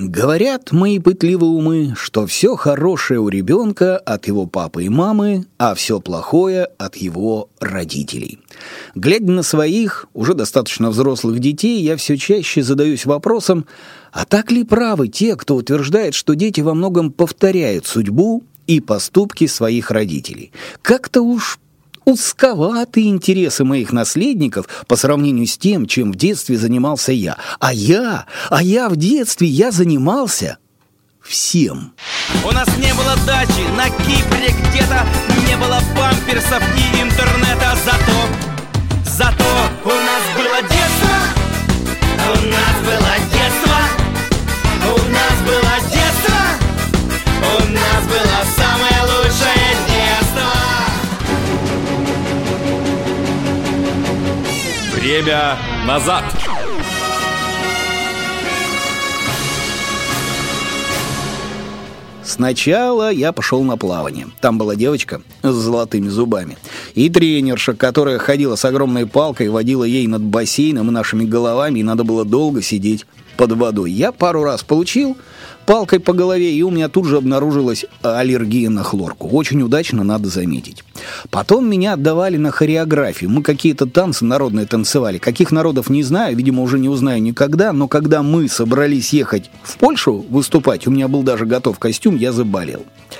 Говорят мои пытливые умы, что все хорошее у ребенка от его папы и мамы, а все плохое от его родителей. Глядя на своих, уже достаточно взрослых детей, я все чаще задаюсь вопросом, а так ли правы те, кто утверждает, что дети во многом повторяют судьбу и поступки своих родителей? Как-то уж узковаты интересы моих наследников по сравнению с тем, чем в детстве занимался я. А я в детстве занимался всем. У нас не было дачи на Кипре где-то, не было памперсов и интернета, зато у нас было детство, у нас было детство, у нас было детство, у нас было самое лучшее детство. Время назад. Сначала я пошел на плавание. Там была девочка с золотыми зубами. И тренерша, которая ходила с огромной палкой, водила ей над бассейном и нашими головами, и надо было долго сидеть под водой. Я пару раз получил палкой по голове, и у меня тут же обнаружилась аллергия на хлорку. Очень удачно, надо заметить. Потом меня отдавали на хореографию. Мы какие-то танцы народные танцевали. Каких народов не знаю, видимо, уже не узнаю никогда, но когда мы собрались ехать в Польшу выступать, у меня был даже готов костюм, я заболел.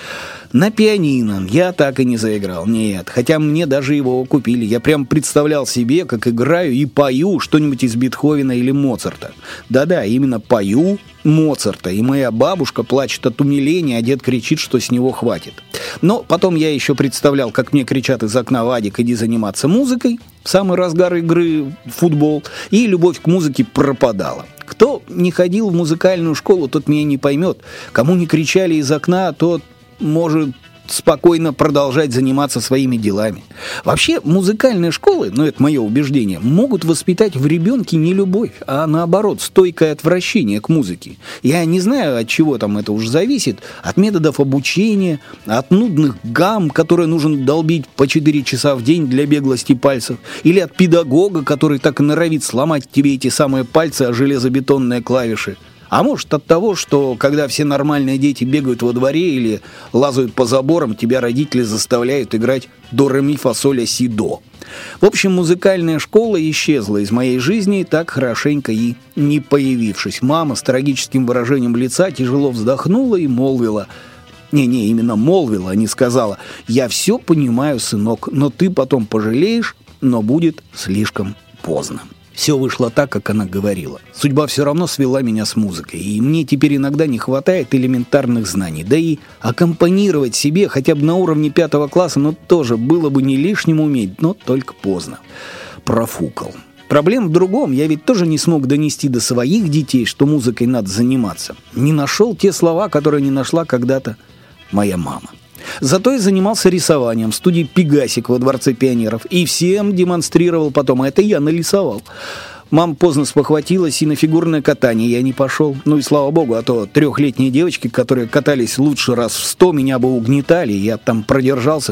На пианино я так и не заиграл, нет, хотя мне даже его купили. Я прям представлял себе, как играю и пою что-нибудь из Бетховена или Моцарта. Да-да, именно пою Моцарта, и моя бабушка плачет от умиления, а дед кричит, что с него хватит. Но потом я еще представлял, как мне кричат из окна: «Вадик, иди заниматься музыкой», в самый разгар игры в футбол, и любовь к музыке пропадала. Кто не ходил в музыкальную школу, тот меня не поймет. Кому не кричали из окна, тот может спокойно продолжать заниматься своими делами. Вообще, музыкальные школы, это мое убеждение, могут воспитать в ребенке не любовь, а наоборот, стойкое отвращение к музыке. Я не знаю, от чего там это уж зависит, от методов обучения, от нудных гамм, которые нужно долбить по 4 часа в день для беглости пальцев, или от педагога, который так и норовит сломать тебе эти самые пальцы о железобетонные клавиши. А может от того, что когда все нормальные дети бегают во дворе или лазают по заборам, тебя родители заставляют играть до ре ми фа соль ля си до. В общем, музыкальная школа исчезла из моей жизни, так хорошенько и не появившись. Мама с трагическим выражением лица тяжело вздохнула и молвила. Именно молвила, а не сказала: «Я все понимаю, сынок, но ты потом пожалеешь, но будет слишком поздно». Все вышло так, как она говорила. Судьба все равно свела меня с музыкой, и мне теперь иногда не хватает элементарных знаний. Да и аккомпанировать себе хотя бы на уровне 5 класса, тоже было бы не лишним уметь, но только поздно. Профукал. Проблема в другом. Я ведь тоже не смог донести до своих детей, что музыкой надо заниматься. Не нашел те слова, которые не нашла когда-то моя мама. Зато я занимался рисованием в студии «Пегасик» во Дворце пионеров и всем демонстрировал потом, а это я нарисовал. Мама поздно спохватилась, и на фигурное катание я не пошел. И слава богу, а то 3-летние девочки, которые катались лучше раз в 100, меня бы угнетали, я там продержался,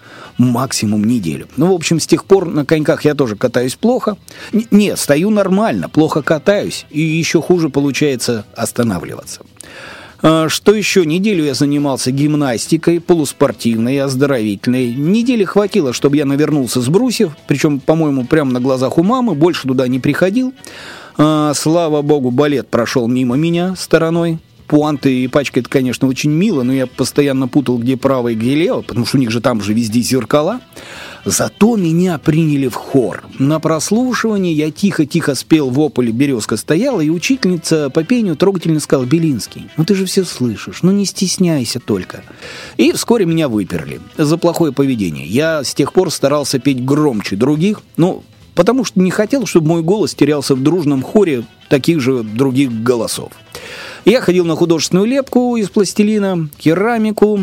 максимум неделю. В общем, с тех пор на коньках я тоже катаюсь плохо. Нет, стою нормально, плохо катаюсь, и еще хуже получается останавливаться. Что еще? Неделю я занимался гимнастикой, полуспортивной, оздоровительной. Недели хватило, чтобы я навернулся с брусьев, причем, по-моему, прямо на глазах у мамы, больше туда не приходил. Слава богу, балет прошел мимо меня стороной. Пуанты и пачка — это, конечно, очень мило, но я постоянно путал, где право и где лево, потому что у них же там же везде зеркала. Зато меня приняли в хор. На прослушивании я тихо-тихо спел «Вопль, березка стояла», и учительница по пению трогательно сказала: «Белинский, ты же все слышишь, не стесняйся только». И вскоре меня выперли за плохое поведение. Я с тех пор старался петь громче других, потому что не хотел, чтобы мой голос терялся в дружном хоре таких же других голосов. Я ходил на художественную лепку из пластилина, керамику.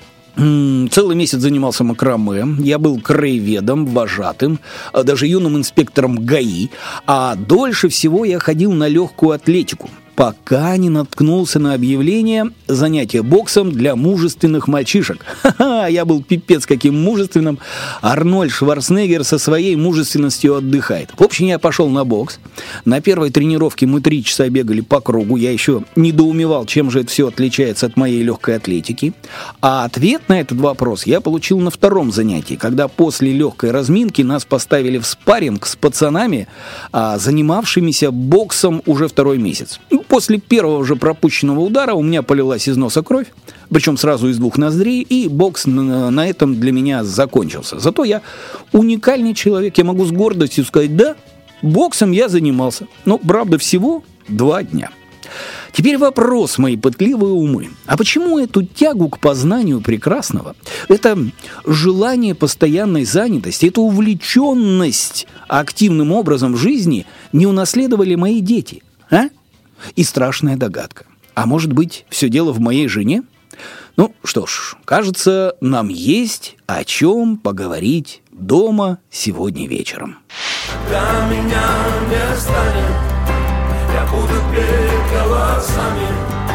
Целый месяц занимался макраме. Я был краеведом, вожатым, даже юным инспектором ГАИ. А дольше всего я ходил на легкую атлетику, пока не наткнулся на объявление «Занятие боксом для мужественных мальчишек». Да, я был пипец каким мужественным. Арнольд Шварценеггер со своей мужественностью отдыхает. В общем, я пошел на бокс. На первой тренировке мы 3 часа бегали по кругу. Я еще недоумевал, чем же это все отличается от моей легкой атлетики. А ответ на этот вопрос я получил на втором занятии, когда после легкой разминки нас поставили в спарринг с пацанами, занимавшимися боксом уже 2-й месяц. После первого же пропущенного удара у меня полилась из носа кровь, причем сразу из 2 ноздрей, и бокс на этом для меня закончился. Зато я уникальный человек, я могу с гордостью сказать, да, боксом я занимался, но, правда, всего 2 дня. Теперь вопрос, мои пытливые умы. А почему эту тягу к познанию прекрасного, это желание постоянной занятости, эту увлеченность активным образом в жизни не унаследовали мои дети, а? И страшная догадка. А может быть, все дело в моей жене? Ну, что ж, кажется, нам есть о чем поговорить дома сегодня вечером. Когда меня не станет, я буду петь голосами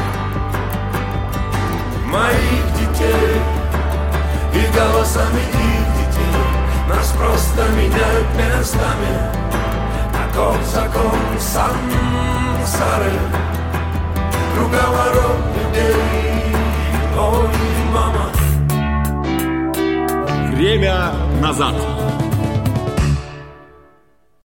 моих детей и голосами их детей. Нас просто меняют местами, таков закон сансары, круговорот людей. Ой, мама. Время назад.